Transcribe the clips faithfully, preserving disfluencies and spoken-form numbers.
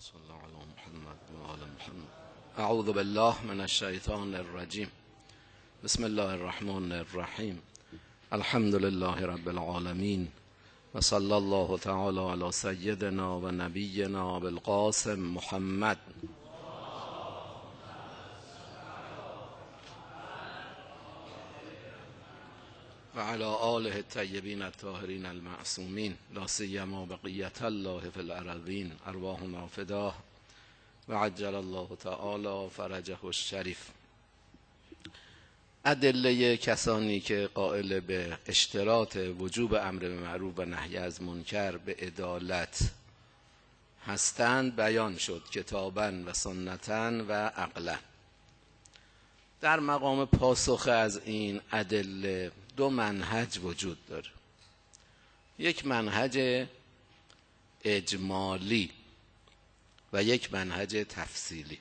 صلی الله علی محمد و آل محمد. اعوذ بالله من الشیطان الرجیم. بسم الله الرحمن الرحیم. الحمد لله رب العالمین و صلی الله تعالی علی سیدنا و نبینا بالقاسم محمد و علی آله الطیبین الطاهرین المعصومین لا سیما بقیة الله فی الارضین ارواحنا فداه و عجل الله تعالی فرجه الشریف. ادله کسانی که قائل به اشتراط وجوب امر به معروف و نهی از منکر به عدالت هستند بیان شد کتاباً و سنتاً و عقلاً. در مقام پاسخ از این ادله دو منهج وجود داره. یک منهج اجمالی و یک منهج تفصیلی.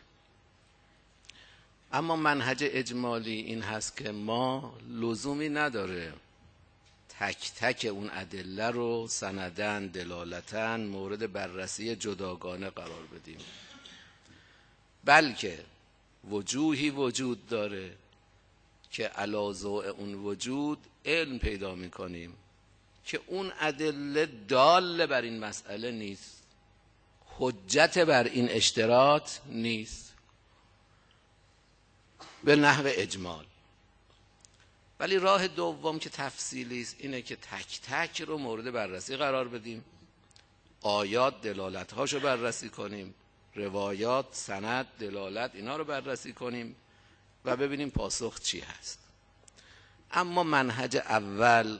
اما منهج اجمالی این هست که ما لزومی نداره تک تک اون ادله رو سندن دلالتن مورد بررسی جداگانه قرار بدیم، بلکه وجوهی وجود داره که علی ضوء اون وجود علم پیدا میکنیم که اون ادله دال بر این مسئله نیست، حجت بر این اشتراط نیست به نحو اجمال. ولی راه دوم که تفصیلی است اینه که تک تک رو مورد بررسی قرار بدیم، آیات دلالت هاشو بررسی کنیم، روایات سند دلالت اینا رو بررسی کنیم و ببینیم پاسخ چی هست. اما منهج اول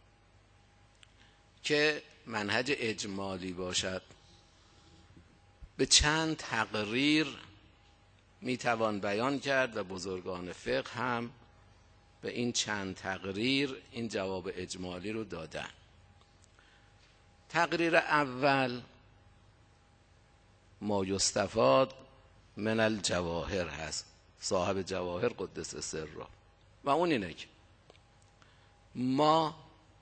که منهج اجمالی باشد به چند تقریر میتوان بیان کرد و بزرگان فقه هم به این چند تقریر این جواب اجمالی رو دادن. تقریر اول ما یستفاد من الجواهر هست، صاحب جواهر قدس سره، و اون اینه که ما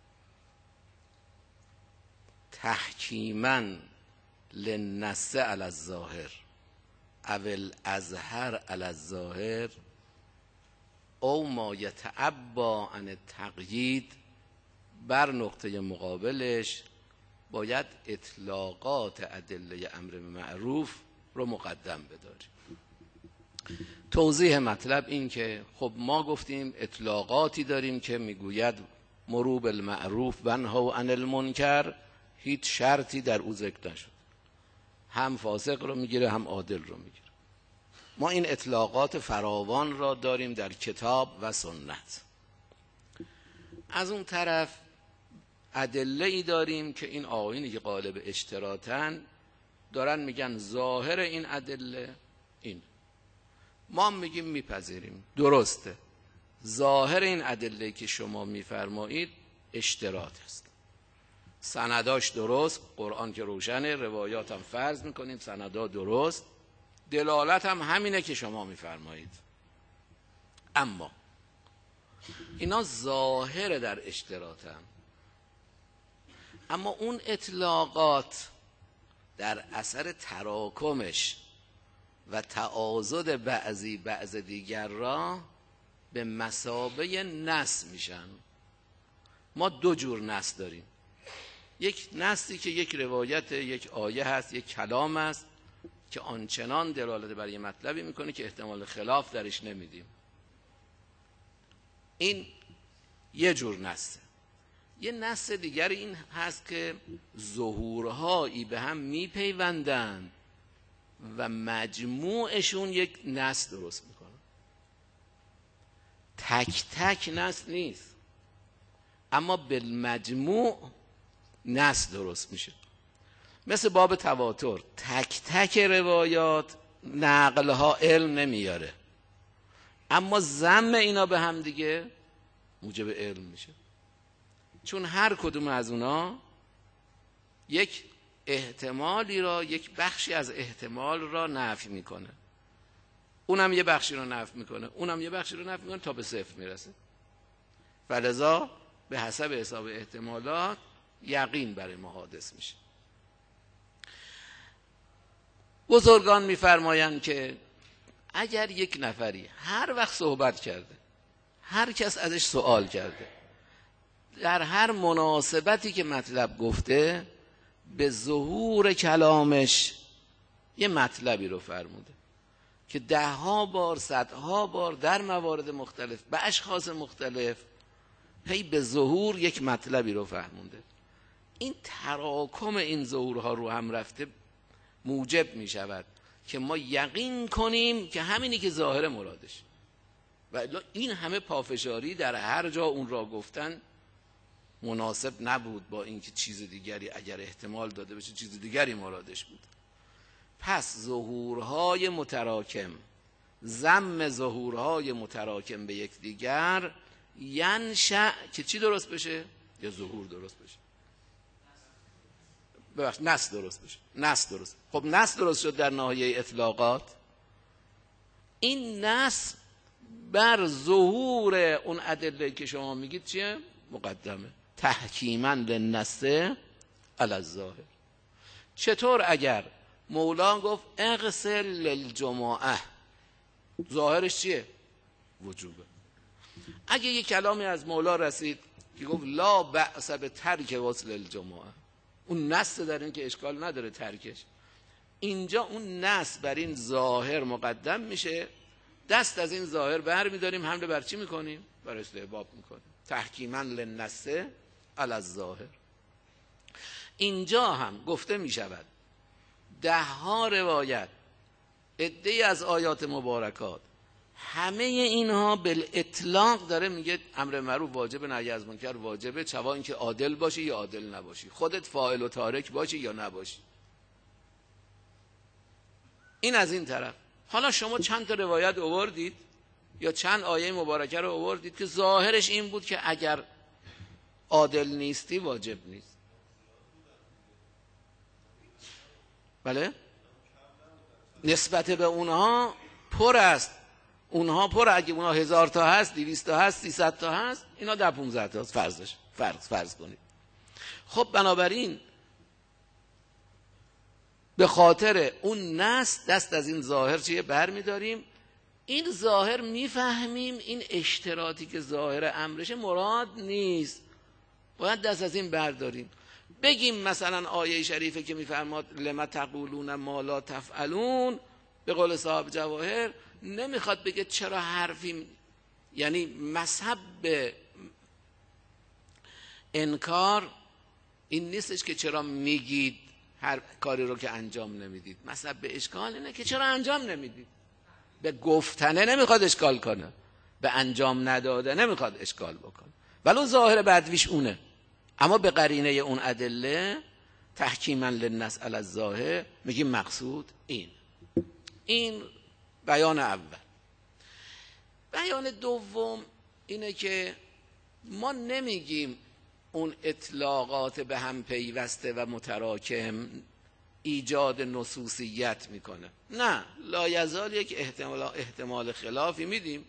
تحکیما للنص علی الظاهر او الازهر علی الظاهر او ما یتعبا عن التقیید، بر نقطه مقابلش باید اطلاقات ادله امر معروف رو مقدم بداریم. توضیح مطلب این که خب ما گفتیم اطلاقاتی داریم که میگوید مرو بالمعروف و انهوا عن المنکر، هیچ شرطی در او ذکر نشد، هم فاسق رو میگیره هم عادل رو میگیره. ما این اطلاقات فراوان را داریم در کتاب و سنت. از اون طرف ادله ای داریم که این آیینی که قالب اشتراطن دارن میگن ظاهر این ادله این، ما میگیم میپذیریم درسته ظاهر این ادله که شما میفرمایید اشتراط است، سنداش درست، قرآن که روشنه، روایات هم فرض میکنیم سندا درست، دلالت هم همینه که شما میفرمایید. اما اینا ظاهر در اشتراطن، اما اون اطلاقات در اثر تراکمش و تعاضد بعضی بعض دیگر را به مثابه نص میشن. ما دو جور نص داریم، یک نصی که یک روایت یک آیه هست، یک کلام است که آنچنان دلالت بر یه مطلبی میکنه که احتمال خلاف درش نمیدیم، این یه جور نصه. یه نص دیگر این هست که ظهورهایی به هم میپیوندن و مجموعشون یک نص درست میکنن، تک تک نص نیست اما بالمجموع نص درست میشه. مثل باب تواتر، تک تک روایات نقلها علم نمیاره اما ضم اینا به هم دیگه موجب علم میشه، چون هر کدوم از اونا یک احتمالی را، یک بخشی از احتمال را نفی میکنه، اونم یه بخشی رو نفی میکنه، اونم یه بخشی رو نفی میکنه تا به صفر میرسه. فلذا به حسب حساب احتمالات یقین برای ما حادث میشه. بزرگان میفرمایند که اگر یک نفری هر وقت صحبت کرده، هر کس ازش سوال کرده، در هر مناسبتی که مطلب گفته، به ظهور کلامش یه مطلبی رو فرموده که ده ها بار، صدها بار در موارد مختلف به اشخاص مختلف هی به ظهور یک مطلبی رو فرمونده. این تراکم این ظهورها رو هم رفته موجب می شود که ما یقین کنیم که همینی که ظاهر مرادش. و این همه پافشاری در هر جا اون را گفتن مناسب نبود با اینکه چیز دیگری اگر احتمال داده بشه چیز دیگری مرادش بود. پس ظهورهای متراکم، ضم ظهورهای متراکم به یکدیگر ینشأ که چی درست بشه؟ یا ظهور درست بشه. ببخش نص درست بشه. نص درست. خب نص درست شد در ناحیه اطلاقات. این نص بر ظهور اون ادله که شما میگید چیه؟ مقدمه. تحکیما للنص علی الظاهر. چطور اگر مولا گفت اغسل للجماعه، ظاهرش چیه؟ وجوبه. اگه یک کلامی از مولا رسید که گفت لا بأس به ترک غسل الجماعه، اون نص در این که اشکال نداره ترکش، اینجا اون نص بر این ظاهر مقدم میشه، دست از این ظاهر بر میداریم، حمله بر چی میکنیم؟ بر استحباب میکنیم. تحکیما للنص علی الظاهر. اینجا هم گفته میشود ده ها روایت، عده‌ای از آیات مبارکات، همه اینها بالاطلاق داره میگه امر معروف واجب، نهی از منکر واجبه، چوا اینکه عادل باشی یا عادل نباشی، خودت فاعل و تارک باشی یا نباشی. این از این طرف. حالا شما چند تا روایت آوردید یا چند آیه مبارکه رو آوردید که ظاهرش این بود که اگر عادل نیستی واجب نیست. بله؟ نسبت به اونها پر است. اونها پر، اگه اونها هزار تا هست، دویست تا هست، سیصد تا هست، اینا ده پونزده تا هست، فرضش فرض فرض کنید. خب بنابراین به خاطر اون نص دست از این ظاهر چیه بر میداریم. این ظاهر میفهمیم این اشتراطی که ظاهر امرشه مراد نیست، باید دست از این برداریم. بگیم مثلا آیه شریفه که میفرماد لما تقولون ما لا تفعلون، به قول صاحب جواهر نمیخواد بگه چرا حرفی، یعنی مذهب به انکار این نیستش که چرا میگید هر کاری رو که انجام نمیدید. مذهب به اشکال اینه که چرا انجام نمیدید. به گفتنه نمیخواد اشکال کنه، به انجام نداده نمیخواد اشکال بکنه، ولو ظاهر بدویش اونه، اما به قرینه اون ادله تحکیما للنص علی الظاهر میگیم مقصود این. این بیان اول. بیان دوم اینه که ما نمیگیم اون اطلاقات به هم پیوسته و متراکم ایجاد نصوصیت میکنه، نه، لایزال یک احتمال احتمال خلافی میدیم،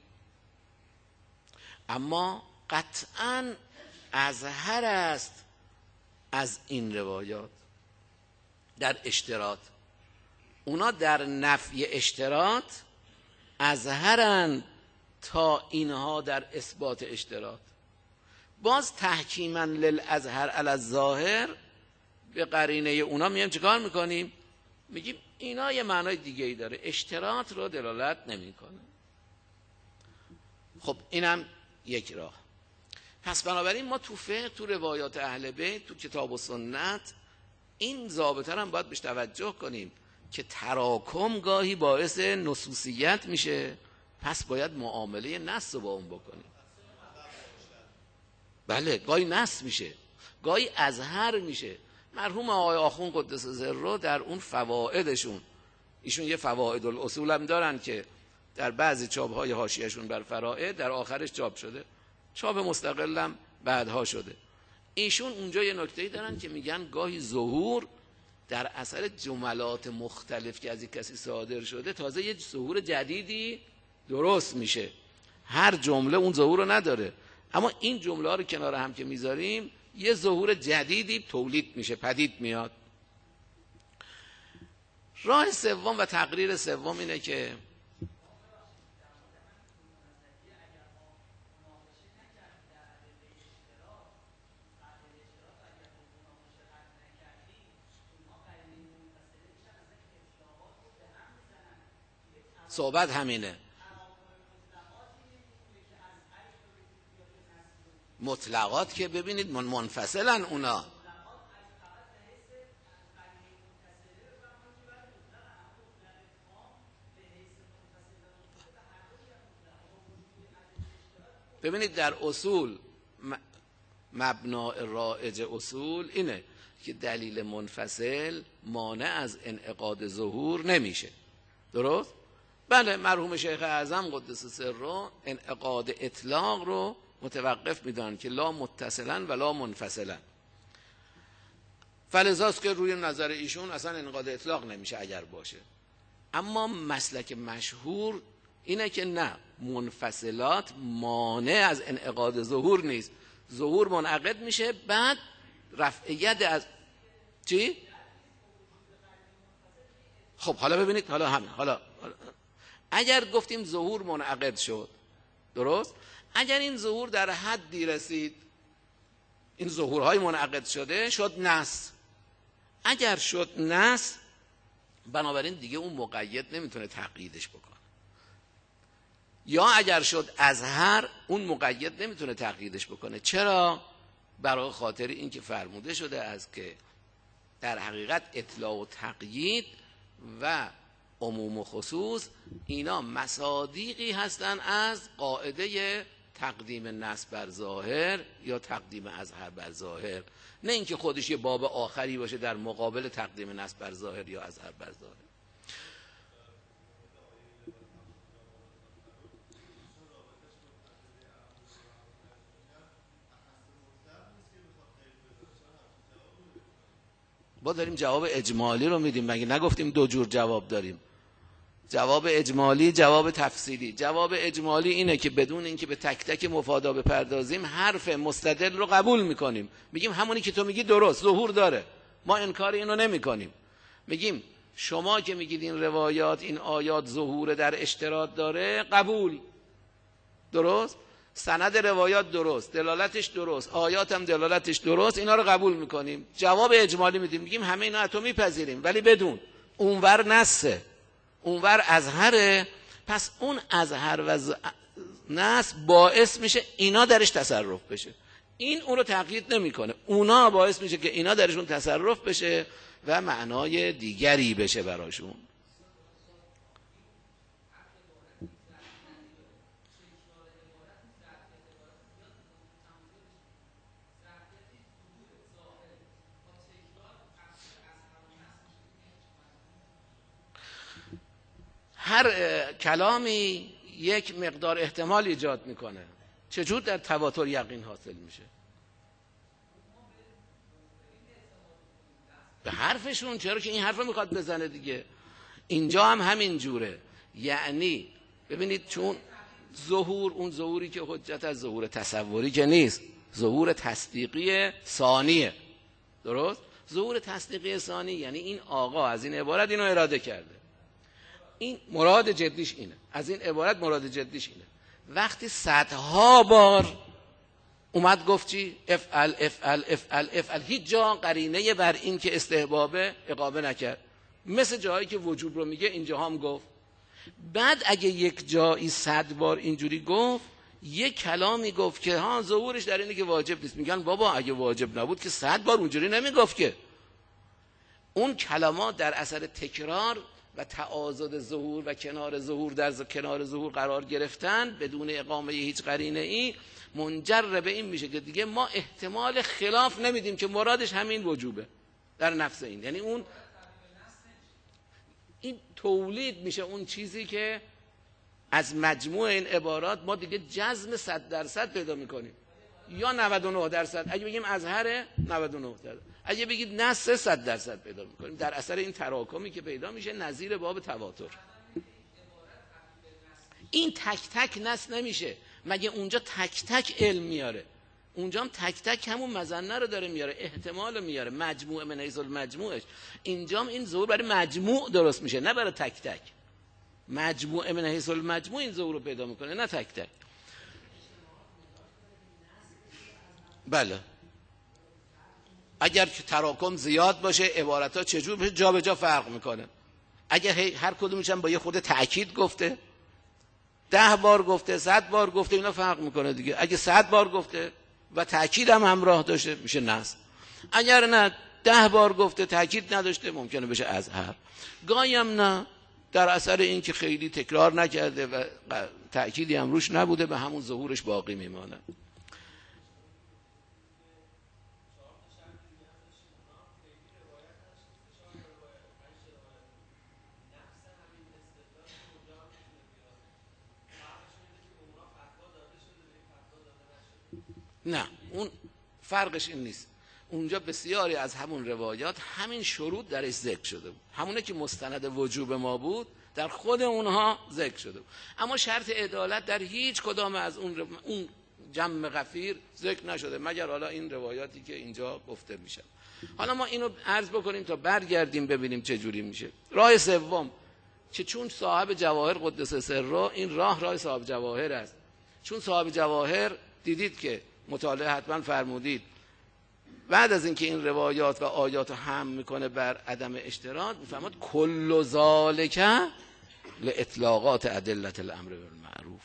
اما قطعاً اظهر است از این روایات در اشتراط. اونا در نفی اشتراط اظهرند تا اینها در اثبات اشتراط. باز تحکیما للازهر علی الظاهر به قرینه اونا میام چیکار میکنیم؟ میگیم اینا یه معنای دیگه ای داره، اشتراط رو دلالت نمیکنه. خب اینم یک راه. پس بنابراین ما تو فقه، تو روایات اهل بیت، تو کتاب و سنت این ضابطه هم باید بهش توجه کنیم که تراکم گاهی باعث نصوصیت میشه، پس باید معامله نص رو با اون بکنیم. بله، گاهی نص میشه، گاهی اظهر میشه. مرحوم آقای آخوند قدس سره در اون فوائدشون، ایشون یه فواید الاصول هم دارن که در بعضی چاپ‌های حاشیه‌شون بر فرائد در آخرش چاپ شده، چاپ مستقلم بعدها شده. ایشون اونجا یه نکته‌ای دارن که میگن گاهی ظهور در اثر جملات مختلف که از یک کسی صادر شده تازه یه ظهور جدیدی درست میشه. هر جمله اون ظهور رو نداره، اما این جمله ها رو کنار هم که میذاریم یه ظهور جدیدی تولید میشه، پدید میاد. راه سوم و تقریر سوم اینه که صحبت همینه، مطلقات که ببینید منفصلن اونا. ببینید در اصول مبنای رایج اصول اینه که دلیل منفصل مانع از انعقاد ظهور نمیشه. درست؟ بله، مرحوم شیخ اعظم قدس سره انعقاد اطلاق رو متوقف میدن که لا متصلا و لا منفصلا، فلذاست که روی نظر ایشون اصلا انعقاد اطلاق نمیشه اگر باشه. اما مسلک مشهور اینه که نه، منفصلات مانع از انعقاد ظهور نیست، ظهور منعقد میشه بعد رفع ید از چی؟ خب حالا ببینید، حالا همین حالا اگر گفتیم ظهور منعقد شد، درست؟ اگر این ظهور در حدی رسید، این ظهورهای منعقد شده شد نص، اگر شد نص بنابراین دیگه اون مقید نمیتونه تقییدش بکنه، یا اگر شد اظهر اون مقید نمیتونه تقییدش بکنه. چرا؟ برای خاطر این که فرموده شده از که در حقیقت اطلاع و تقیید و عموم و خصوص اینا مصادیقی هستن از قاعده تقدیم نص بر ظاهر یا تقدیم اظهر بر ظاهر، نه اینکه خودش یه باب آخری باشه در مقابل تقدیم نص بر ظاهر یا اظهر بر ظاهر. با داریم جواب اجمالی رو میدیم، مگه نگفتیم دو جور جواب داریم؟ جواب اجمالی، جواب تفصیلی. جواب اجمالی اینه که بدون اینکه به تک تک مفادا بپردازیم حرف مستدل رو قبول میکنیم، میگیم همونی که تو میگی درست، ظهور داره، ما انکار اینو نمیکنیم. میگیم شما که میگید این روایات این آیات ظهور در اشتراط داره، قبول، درست، سند روایات درست، دلالتش درست، آیات هم دلالتش درست، اینا رو قبول میکنیم. جواب اجمالی میدیم، میگیم همه اینا تو میپذیریم ولی بدون اونور نصه، اونور اظهره، پس اون اظهر و ز... نص باعث میشه اینا درش تصرف بشه، این اون رو تقیید نمیکنه، اونا باعث میشه که اینا درشون تصرف بشه و معنای دیگری بشه براشون. هر کلامی یک مقدار احتمال ایجاد میکنه، چجور در تواتر یقین حاصل میشه؟ به حرفشون، چرا که این حرف رو میخواد بزنه دیگه. اینجا هم همین جوره، یعنی ببینید چون ظهور، اون ظهوری که حجت از ظهور تصوری که نیست، ظهور تصدیقی ثانیه، درست؟ ظهور تصدیقی ثانی یعنی این آقا از این عبارت اینو اراده کرده، این مراد جدیش اینه، از این عبارت مراد جدیش اینه. وقتی صدها بار اومد گفت چی؟ افعل افعل افعل افعل، هیچ جا قرینه بر این که استحبابه اقامه نکرد، مثل جایی که وجوب رو میگه اینجا هم گفت. بعد اگه یک جایی صد بار اینجوری گفت، یک کلامی گفت که ها ظهورش در اینه که واجب نیست، میگن بابا اگه واجب نبود که صد بار اونجوری نمیگفت که. اون کلمات در اثر تکرار و تعاضد ظهور و کنار ظهور در کنار ظهور قرار گرفتن بدون اقامه هیچ قرینه ای منجر به این میشه که دیگه ما احتمال خلاف نمیدیم که مرادش همین وجوبه در نفس این، یعنی اون این تولید میشه اون چیزی که از مجموع این عبارات ما دیگه جزم صد درصد پیدا میکنیم، یا نود و نه درصد، اگه بگیم اظهر نود و نه درصد، اگه بگید نص صد درصد پیدا میکنیم در اثر این تراکمی که پیدا میشه نظیر باب تواتر. این تک تک نص نمیشه، مگه اونجا تک تک علم میاره؟ اونجا هم تک تک همون مظنه رو داره میاره، احتمال رو میاره، مجموع من حیث المجموعش. اینجا هم این ظهور برای مجموع درست میشه، نه برای تک تک. مجموع من حیث المجموع این ظهور رو پیدا میکنه، نه تک تک. بله، اگر که تراکم زیاد باشه عبارت‌ها چجور بشه، جا به جا فرق میکنه. اگر هر کدومش هم با یه خود تأکید گفته، ده بار گفته، صد بار گفته، اینا فرق میکنه دیگه. اگه صد بار گفته و تأکید هم همراه داشته میشه نص. اگر نه ده بار گفته تأکید نداشته ممکنه بشه اظهر. گاهی هم نه، در اثر این که خیلی تکرار نکرده و تأکیدی هم روش نبوده به همون ظهورش باقی میمانه. نه، اون فرقش این نیست. اونجا بسیاری از همون روایات همین شروط درش ذکر شده بود، همونه که مستند وجوب ما بود در خود اونها ذکر شده بود، اما شرط عدالت در هیچ کدام از اون رو... اون جمع غفیر ذکر نشده، مگر حالا این روایاتی که اینجا گفته میشه. حالا ما اینو عرض بکنیم تا برگردیم ببینیم چه جوری میشه. راه سوم که چون صاحب جواهر قدس سره، این راه راه صاحب جواهر است. چون صاحب جواهر دیدید که مطالعه حتما فرمودید، بعد از اینکه این روایات و آیات رو هم میکنه بر عدم اشتراک، میفهمد کل ذالک لاطلاقات ادله الامر بالمعروف.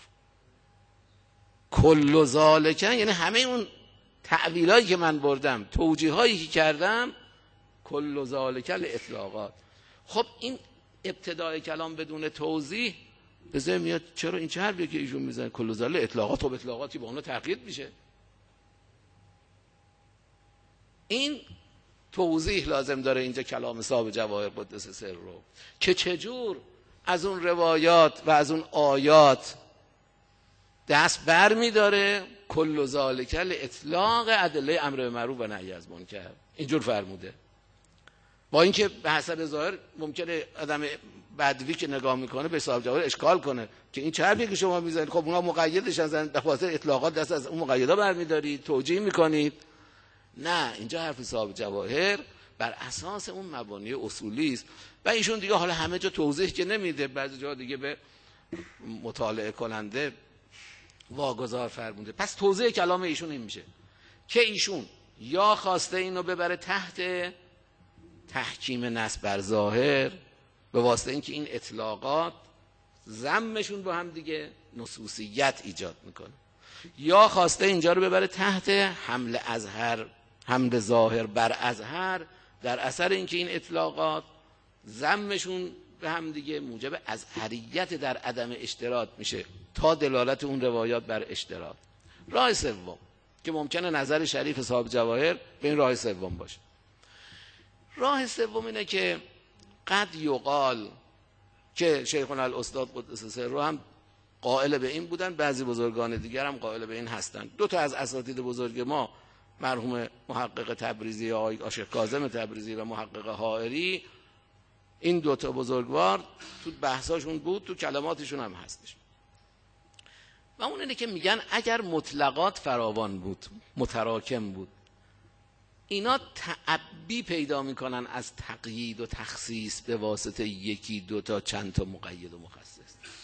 کل ذالک یعنی همه اون تعویلایی که من بردم، توجیهایی که کردم، کل ذالک لاطلاقات. خب این ابتدای کلام بدون توضیح به ذهن میاد چرا این چه حرفیه که ایشون میزنه کل ذالک اطلاقات؟ خب اطلاقاتی با اونها تقیید میشه. این توضیح لازم داره اینجا کلام صاحب جواهر قدس سر رو، که چجور از اون روایات و از اون آیات دست بر می داره کل ذالک اطلاق ادله امر به معروف و نهی از منکر. اینجور فرموده، با اینکه به حسب ظاهر ممکنه آدم بدوی که نگاه میکنه به صاحب جواهر اشکال کنه که این چه حرفیه که شما میزنید؟ خب اونا مقیدش هستن، دفعات اطلاقات دست از اون مقیدا برمیدارید، توجیه میکنید. نه، اینجا حرف صاحب جواهر بر اساس اون مبانی اصولی است و ایشون دیگه حالا همه جا توضیح که نمیده، بعضی جا دیگه به مطالعه کننده واگذار فرموده. پس توضیح کلام ایشون این میشه که ایشون یا خواسته اینو ببره تحت تحکیم نص بر ظاهر به واسطه اینکه این اطلاقات ضمشون با هم دیگه نصوصیت ایجاد میکنه، یا خواسته اینجا رو ببره تحت حمل اظهر، حمل ظاهر بر اظهر، در اثر اینکه این اطلاقات ضمشون به هم دیگه موجب ازهریت در عدم اشتراط میشه تا دلالت اون روایات بر اشتراط. راه سوم که ممکنه نظر شریف صاحب جواهر به این راه سوم باشه. راه سوم اینه که قد یقال، که شیخنا الاستاد قدس سره هم قائل به این بودن، بعضی بزرگان دیگر هم قائل به این هستند. دو تا از اساتید بزرگ ما، مرحوم محقق تبریزی آقای عاشق کاظم تبریزی و محقق حائری، این دو تا بزرگوار تو بحثاشون بود، تو کلماتشون هم هستش. و اون اینه که میگن اگر مطلقات فراوان بود، متراکم بود، اینا تعبی پیدا میکنن از تقیید و تخصیص به واسطه یکی دو تا چند تا مقید و مخصص.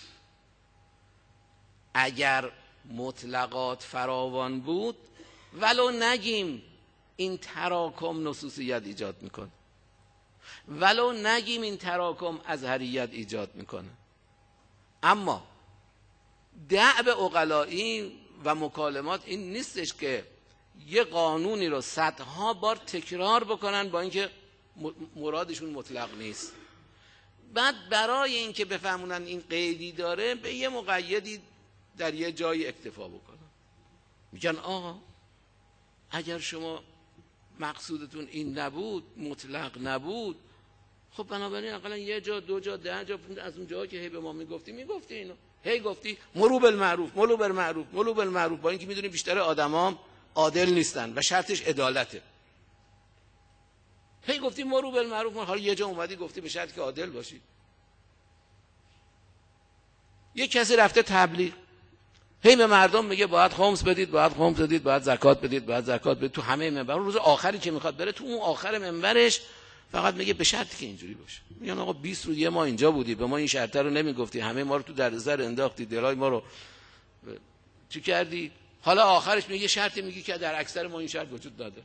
اگر مطلقات فراوان بود، ولو نگیم این تراکم نصوصیت ایجاد میکنه، ولو نگیم این تراکم ازهریت ایجاد میکنه، اما دأب عقلایی و مکالمات این نیستش که یه قانونی رو صدها بار تکرار بکنن با اینکه مرادشون مطلق نیست، بعد برای اینکه بفهمونن این قیدی داره به یه مقیدی در یه جایی اکتفا بکنن. میگن آقا اگر شما مقصودتون این نبود، مطلق نبود، خب بنابراین اقلا یه جا دو جا ده جا از اون جاها که هی به ما میگفتی میگفتی اینو، هی گفتی مرو بالمعروف ملو بالمعروف ملو بالمعروف، با اینکه میدونی بیشتر آدمام عادل نیستن و شرطش عدالته، هی گفتی مرو بالمعروف، حالا یه جا اومدی گفتی به شرط که عادل باشی. یه کسی رفته تبلیغ، هی به مردم میگه باید خمس بدید، باید خمس بدید، باید زکات بدید، باید زکات بدید. تو همه منبر روز آخری که میخواد بره تو اون آخر منبرش فقط میگه به شرطی که اینجوری باشه. میگن آقا بیست روز یه ما اینجا بودی، به ما این شرط رو نمیگفتی، همه ما رو تو دردسر انداختی، دلای ما رو چی کردی؟ حالا آخرش میگه شرطی میگی که در اکثر ما این شرط وجود نداره.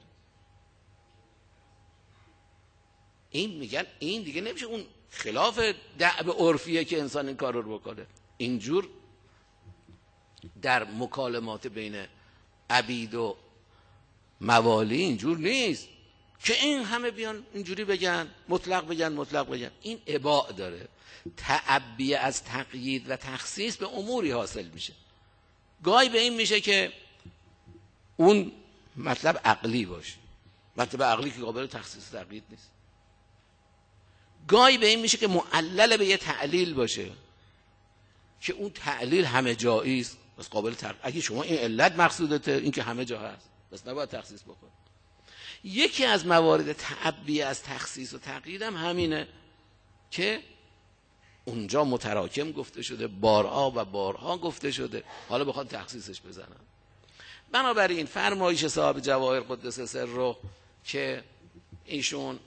این میگن این دیگه نمیشه، اون خلاف دعب عرفیه که انسان این کار رو بکنه. اینجور در مکالمات بین عبید و موالی اینجور نیست که این همه بیان اینجوری بگن، مطلق بگن مطلق بگن. این اباع داره. تعبیه از تقیید و تخصیص به اموری حاصل میشه. گاهی به این میشه که اون مطلب عقلی باشه، مطلب عقلی که قابل تخصیص و تقیید نیست. گاهی به این میشه که معلل به یه تعلیل باشه که اون تعلیل همه جایی است، بس قابل تقیید. اگه شما این علت مقصودته، این که همه جا هست، بس نباید تخصیص بکن. یکی از موارد تعبیه از تخصیص و تقیید هم همینه که اونجا متراکم گفته شده، بارها و بارها گفته شده، حالا بخواد تخصیصش بزنن. بنابراین فرمایش صاحب جواهر قدس سر رو که ایشون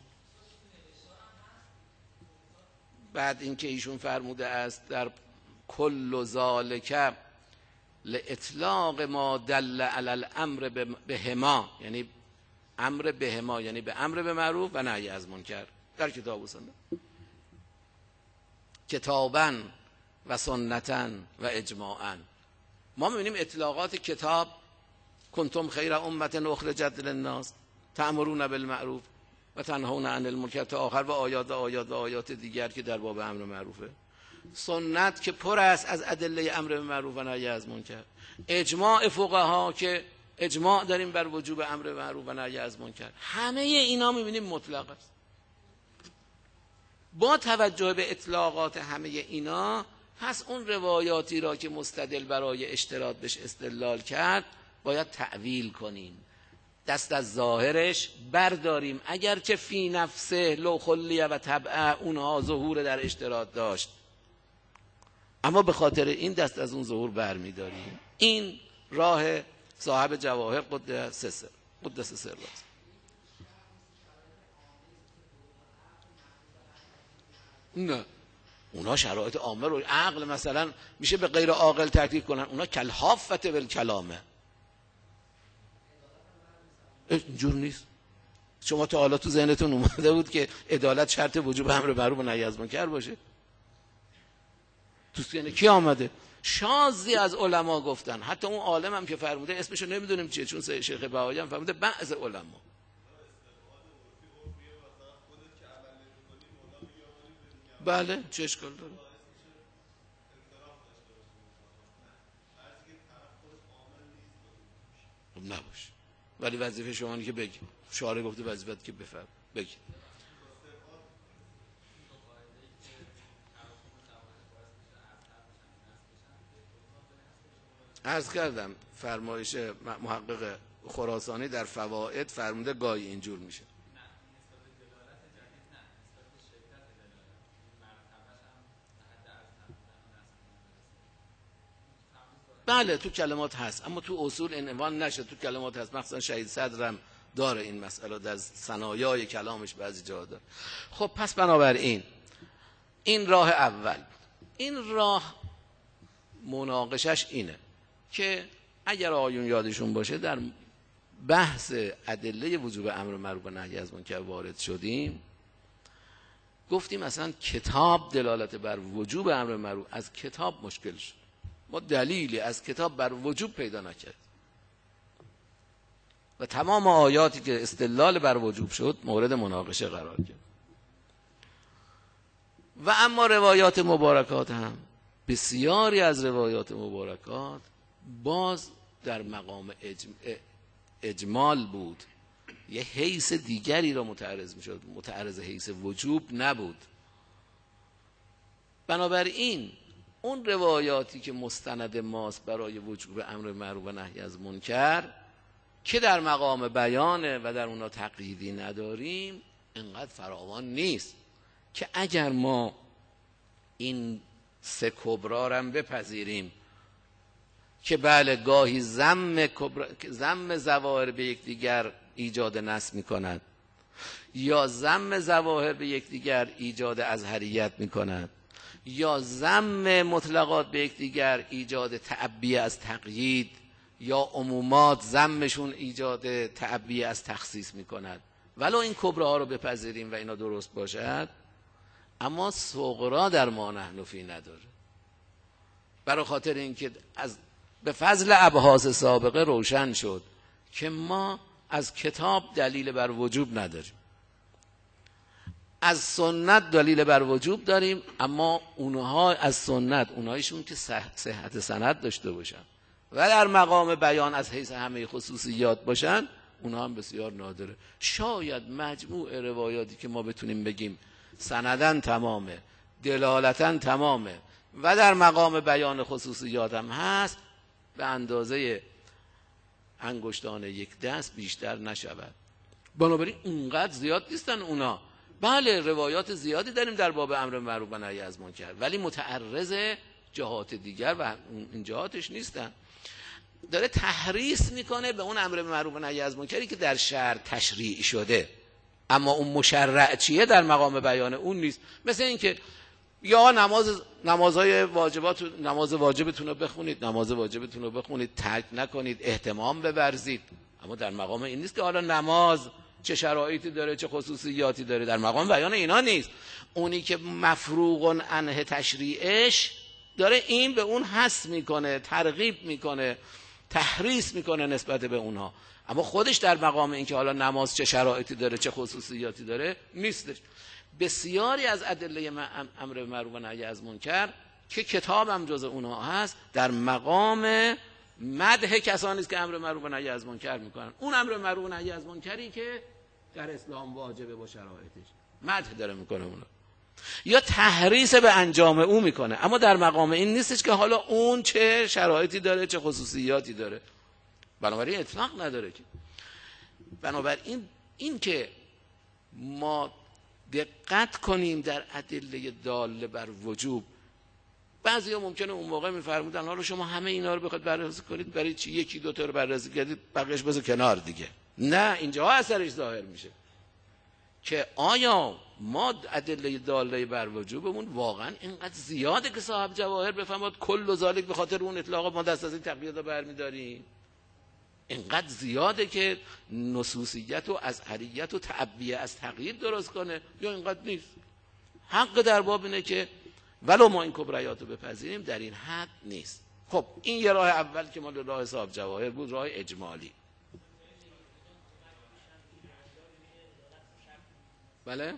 بعد اینکه ایشون فرموده است در کل ذالک لاطلاق ما دل علی الامر بهما، یعنی امر بهما یعنی به امر به معروف و نهی از منکر در کتاب و سنت، کتاباً و سنتاً و اجماعاً. ما می‌بینیم اطلاقات کتاب کنتم خیر امة اخرجت للناس تأمرون بالمعروف و تنهون عن المنکر تا آخر، و آیات و آیات و آیات دیگر که در باب امر معروفه. سنت که پر است از ادله امر به معروف و نهی از منکر. اجماع فقها که اجماع داریم بر وجوب امر به معروف و نهی از منکر. همه اینا می‌بینیم مطلق است. با توجه به اطلاقات همه اینا، پس اون روایاتی را که مستدل برای اشتراط بهش استدلال کرد باید تعویل کنیم، دست از ظاهرش برداریم، اگر که فی نفسه لو خلیه و طبعه اونها ظهور در اشتراط داشت، اما به خاطر این دست از اون ظهور برمیداریم. این راه صاحب جواهر قدس سر قدس سر است. نه، اونا شرایط عامه رو عقل مثلا میشه به غیر عاقل ترتیب کنن، اونا کلحافت بالکلامه. اینجور نیست. شما تا حالا تو ذهنتون اومده بود که عدالت شرط وجوب امر معروف و نهی از منکر باشه؟ تو ذهن کی آمده؟ شاذی از علما گفتن. حتی اون عالم هم که فرموده اسمشو نمیدونیم چیه، چون شیخ بهایی هم فرموده بعض علما. بله چه اشکال داره؟ خب نباشه، ولی وظیفه شما اینه که بگی. شارع گفته وظیفت که بفهم بگی. عرض کردم فرمایش محقق خراسانی در فوائد فرموده گاهی اینجور میشه. بله تو کلمات هست، اما تو اصول این عنوان نشه. تو کلمات هست، مثلا شهید صدرم داره این مسئله در ثنایای کلامش بعضی جا داره. خب پس بنابراین این راه اول. این راه مناقشش اینه که اگر آیون یادشون باشه در بحث ادله وجوب امر معروف و نهی از منکر وارد شدیم، گفتیم اصلا کتاب دلالت بر وجوب امر معروف از کتاب مشکل شد. ما دلیلی از کتاب بر وجوب پیدا نکرد و تمام آیاتی که استدلال بر وجوب شد مورد مناقشه قرار گرفت. و اما روایات مبارکات هم، بسیاری از روایات مبارکات باز در مقام اجم... اجمال بود، یه حیث دیگری را متعرض می شد، متعرض حیث وجوب نبود. بنابراین اون روایاتی که مستند ماست برای وجوب امر معروف و نهی از منکر که در مقام بیانه و در اونا تقییدی نداریم، انقدر فراوان نیست که اگر ما این سه کبرا رو بپذیریم که بله گاهی ضم ضم ظواهر به یکدیگر ایجاد نص می‌کند یا ضم ظواهر به یکدیگر ایجاد ازهریت می‌کند یا ضم مطلقات به یکدیگر ایجاد تعبیه از تقیید یا عمومات ضمشون ایجاد تعبیه از تخصیص می‌کند. ولو این کبراها رو بپذیریم و اینا درست باشد، اما صغرا در ما نحن فی نداره. برای خاطر اینکه از به فضل ابحاث سابقه روشن شد که ما از کتاب دلیل بر وجوب نداریم، از سنت دلیل بر وجوب داریم، اما اونها از سنت اونهایشون که صحت سند داشته باشن و در مقام بیان از حیث همه خصوصیات باشن، اونها هم بسیار نادره. شاید مجموع روایاتی که ما بتونیم بگیم سندن تمامه، دلالتن تمامه و در مقام بیان خصوصیات هم هست، به اندازه انگشتان یک دست بیشتر نشود. بنابراین اونقدر زیاد نیستن اونا. بله روایات زیادی داریم در باب امر معروف و نهی از منکر، ولی متعرض جهات دیگر و این جهاتش نیستن. داره تحریص میکنه به اون امر معروف و نهی از منکری که در شرع تشریع شده، اما اون مشرع چیه در مقام بیان اون نیست. مثل این که یا نماز نمازهای واجبات نماز واجبتون رو بخونید، نماز واجبتون رو بخونید، ترک نکنید، اهتمام بورزید، اما در مقام این نیست که حالا نماز چه شرایطی داره، چه خصوصیاتی داره، در مقام بیان اینا نیست. اونی که مفروغ عنه تشریعش داره این به اون حث میکنه، ترغیب میکنه، تحریص میکنه نسبت به اونها، اما خودش در مقام این که حالا نماز چه شرایطی داره، چه خصوصیاتی داره نیستش. بسیاری از ادله امر معروف و نهی از منکر که کتابم جز اونها هست، در مقام مدح کسانی است که امر معروف و نهی از منکر میکنن. اون امر معروف و نهی از منکری که در اسلام واجبه با شرایطش، مدح داره میکنه اونا، یا تحریص به انجام او میکنه، اما در مقام این نیستش که حالا اون چه شرایطی داره، چه خصوصیاتی داره. بنابراین اطلاق نداره که. بنابراین این که ما دقت کنیم در ادله داله بر وجوب. بعضیا ممکنه اون موقع میفرمودن حالا شما همه اینا رو بخواید بررسی کنید، برای چی یکی دو تا رو بررسی کردید بقیه‌اش بذار کنار دیگه؟ نه، اینجا اثرش ظاهر میشه که آیا ما ادله داله بر وجوبمون واقعا اینقدر زیاده که صاحب جواهر بفهمد کل و ذالک به خاطر اون اطلاقات ما دست از این تقییدا برمی‌داریم؟ اینقدر زیاده که نصوصیت و ازهریت و تعبیه از تقیید درست کنه، یا اینقدر نیست؟ حق در باب اینه که ولو ما این کبریات رو بپذیریم در این حد نیست. خب این یه راه اول که مال راه صاحب جواهر بود، راه اجمالی. بله؟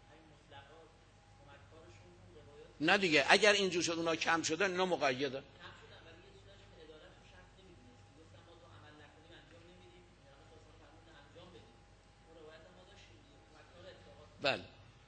نه دیگه، اگر اینجور شد اونا کم شدن، اینا مقیدن. بله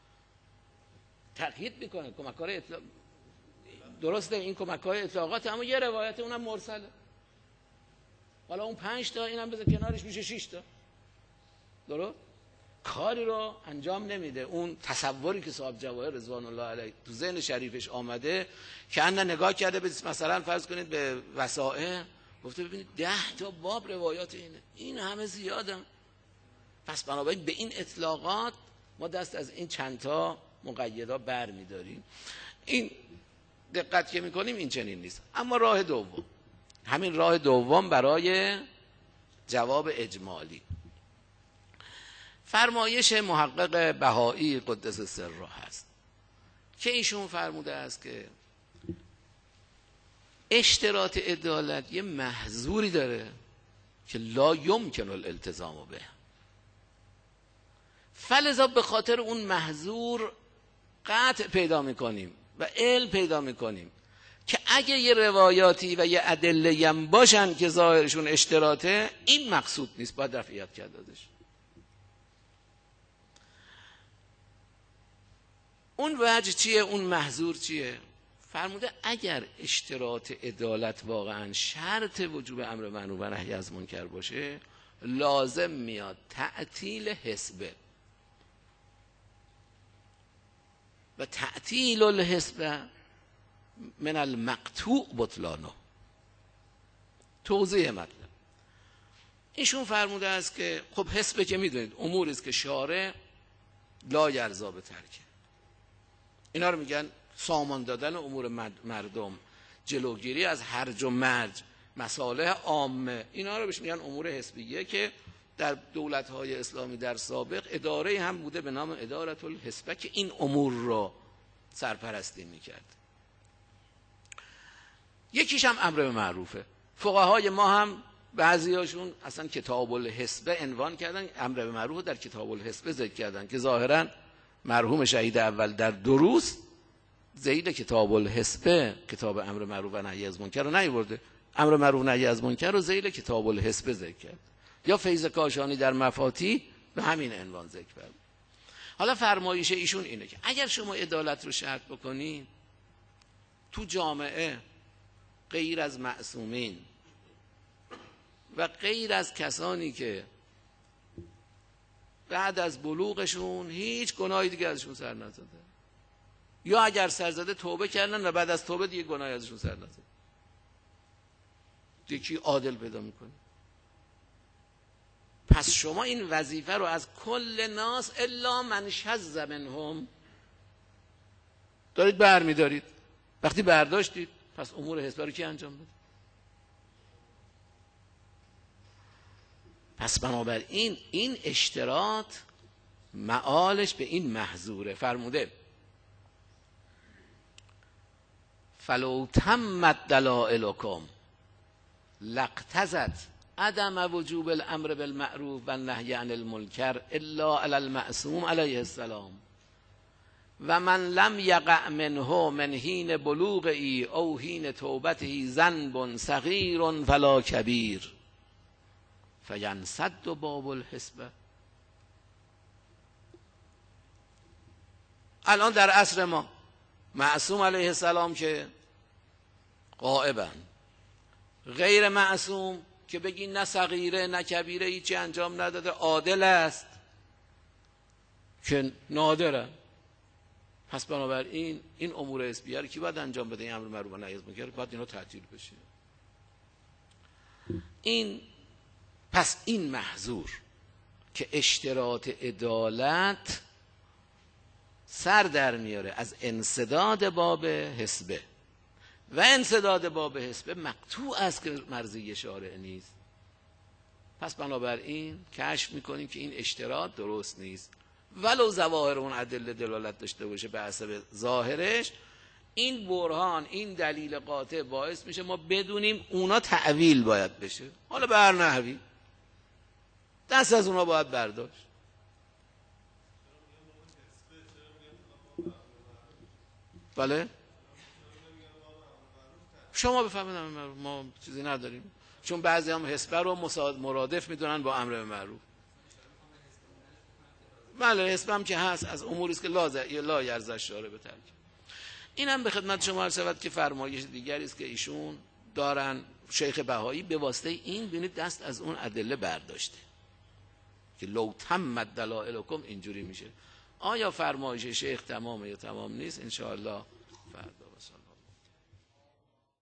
تقیید میکنه کمکار اطلاق، درسته این کمکار اطلاقات، اما یه روایت اونم مرسله. حالا اون پنج تا اینم بذار کنارش میشه شش تا، درست؟ کاری رو انجام نمیده. اون تصوری که صاحب جواهر رضوان الله علیه تو ذهن شریفش آمده که انا نگاه کرده به مثلا فرض کنید به وسائل، گفته ببینید ده تا باب روایات اینه، این همه زیادن، پس بنابراین به این اطلاقات ما دست از این چند تا مقیدا بر می‌داریم. این دقت که می‌کنیم این چنین نیست. اما راه دوم، همین راه دوم برای جواب اجمالی، فرمایش محقق بهایی قدس سره هست که ایشون فرموده است که اشتراط عدالت یه محظوری داره که لا یمکن الالتزام به، فلذا به خاطر اون محظور قطع پیدا میکنیم و علم پیدا میکنیم که اگه یه روایاتی و یه ادله هم باشن که ظاهرشون اشتراطه، این مقصود نیست، باید رفعیت کرد دادش. اون وجه چیه؟ اون محظور چیه؟ فرموده اگر اشتراط عدالت واقعا شرط وجوب امر معروف و نهی از منکر باشه، لازم میاد تعطیل حسبه و تعطیل الحسبه من المقطوع بطلانه. توضیح مطلب. ایشون فرموده است که خب حسبه که میدونید اموری است که شارع لا یرضا به ترکه، اینا رو میگن سامان دادن امور مردم، جلوگیری از هرج و مرج، مصالح عامه، اینا رو بهش میگن امور حسبیه که در دولت‌های اسلامی در سابق اداره هم بوده به نام ادارة الحسبه که این امور رو سرپرستی میکرد. یکیش هم امر به معروفه. فقهای ما هم بعضیاشون اصلا کتاب الحسبه عنوان کردن، امر به معروف در کتاب الحسبه ذکر کردن که ظاهرا مرحوم شهید اول در دروس ذیل کتاب الحسبه کتاب امر معروف و نهی از منکر رو نیاورده، امر معروف نهی از منکر رو ذیل کتاب الحسبه ذکر کرد. یا فیض کاشانی در مفاتیح به همین عنوان ذکر کرد. حالا فرمایش ایشون اینه که اگر شما عدالت رو شرط بکنید تو جامعه، غیر از معصومین و غیر از کسانی که بعد از بلوغشون هیچ گناهی دیگه ازشون سر نزده، یا اگر سر زده توبه کردن و بعد از توبه دیگه گناهی ازشون سر نزده، دیگه عادل پیدا میکنه. پس شما این وظیفه رو از کل ناس الا من شذ منهم دارید بر میدارید. وقتی برداشتید پس امور حسبه رو کی انجام بده؟ پس بنابراین این اشتراط معالش به این محظوره. فرموده فلو تمت دلائلکم لاقتضت عدم وجوب الامر بالمعروف و النهی عن المنکر الا علی المعصوم علیه السلام و من لم یقع منه من حین بلوغی او حین توبته ذنب صغیر فلا کبیر فینسد باب الحسبه. الان در عصر ما معصوم علیه السلام که غائبن، غیر معصوم که بگی نه صغیره نه کبیره هیچی انجام نداده، عادل است که نادره. پس بنابراین این امور حسبیه رو کی باید انجام بده؟ این امر معروف و نهی از منکر باید اینا تعطیل بشه. این پس این محظور که اشتراط عدالت سر در میاره از انسداد باب حسبه و انسداد باب حسبه مقطوع است که مرضی شارع نیست. پس بنابراین کشف میکنیم که این اشتراط درست نیست، ولو ظواهر اون ادله دلالت داشته باشه به حسب ظاهرش. این برهان، این دلیل قاطع باعث میشه ما بدونیم اونا تعویل باید بشه، حالا به هر نحوی دست از اونا باید برداشت. بله شما بفهمید ما چیزی نداریم، چون بعضی هم حسبه رو مرادف میدونن با امر معروف. بله حسبه هم که هست از اموری است که لا یرضی الشارع به ترک. این هم به خدمت شما عرض شود که فرمایش دیگری است که ایشون دارن، شیخ بهایی به واسطه این ببینید دست از اون ادله برداشته که لو تمت دلائلکم اینجوری میشه. آیا فرمایش شیخ تمامه یا تمام نیست؟ ان شاء الله